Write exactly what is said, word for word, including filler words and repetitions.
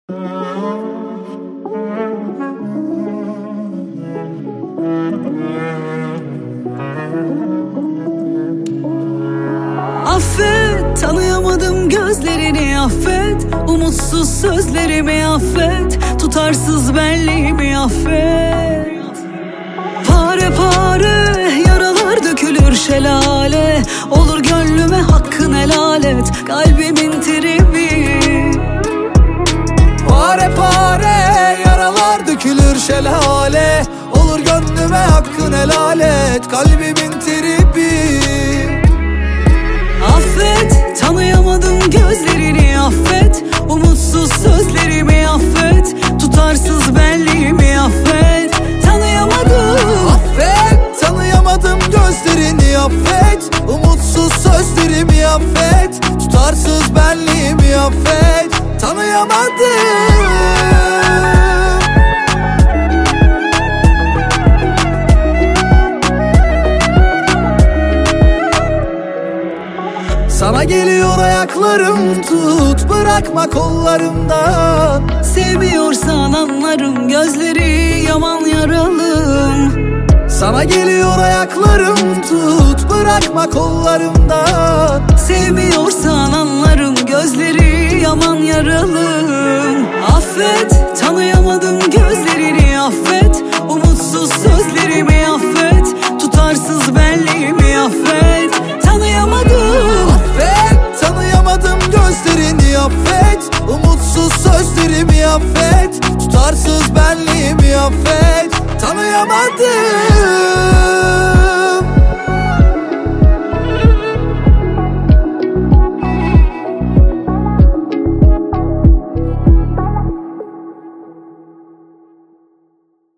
Affet, tanıyamadım gözlerini, affet. Umutsuz sözlerimi affet. Tutarsız benliğimi affet. Pare pare yaralar dökülür şelale. Olur gönlüme hakkın helal et, kalbimin tribi. Pare pare yaralar dökülür şelale. Olur gönlüme hakkın helal et, kalbimin tribi. Affet, tanıyamadım gözlerini, affet. Umutsuz sözlerimi affet. Tutarsız benliğimi affet. Tanıyamadım. Affet, tanıyamadım gözlerini affet. Umutsuz sözlerimi affet. Tutarsız benliğimi affet. Tanıyamadım. Sana geliyor ayaklarım, tut bırakma kollarımdan. Sevmiyorsan anlarım, gözleri yaman yaralım. Sana geliyor ayaklarım, tut bırakma kollarımdan. Sevmiyorsan anlarım, gözleri yaman yaralım. Affet, tanıyamadım gözlerini affet. Umutsuz sözlerimi affet. Tutarsız benliğimi affet. Tanıyamadım. Affet, tanıyamadım gözlerini affet. Umutsuz sözlerimi affet. Tutarsız benliğimi affet. Tanıyamadım.